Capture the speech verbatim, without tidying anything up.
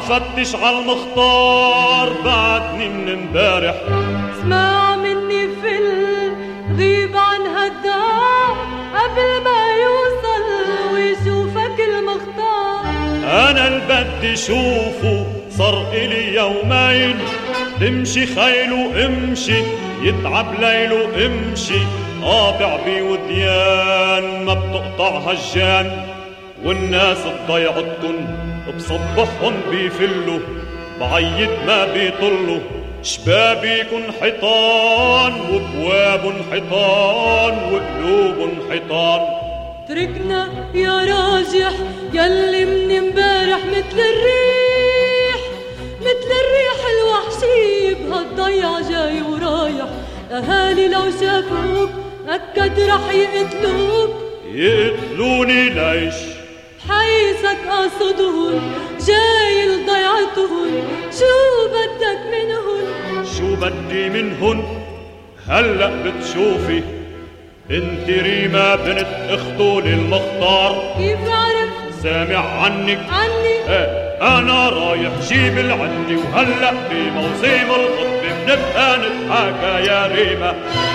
فتش عالمختار بعدني من امبارح. اسمع مني في الغيب عن هالدار قبل ما يوصل ويشوفك المختار. انا البدي شوفه صار الي يومين، تمشي خيله امشي يتعب ليله امشي، قاطع بوديان ما بتقطعها الجان، والناس بضيعتكن بصبحهم بيفلوا، بعيد ما بيطلوا، شبابيكن حيطان وبواب حيطان وقلوب حيطان. تركنا يا راجح يلي من امبارح مثل الريح، مثل الريح الوحشي بهالضيعة جاي ورايح. اهالي لو شافوك اكد رح يقتلوك. يقتلوني ليش؟ حيثك قاصدهن جاي لضيعتهن، شو بدك منهن؟ شو بدي منهن؟ هلأ بتشوفي انت ريما بنت اخته للمختار. كيف عرف؟ سامع عنك. عني؟ ايه انا رايح جيب العندي، وهلأ بموسم الخطبة بنبقى نتحاكى يا ريما.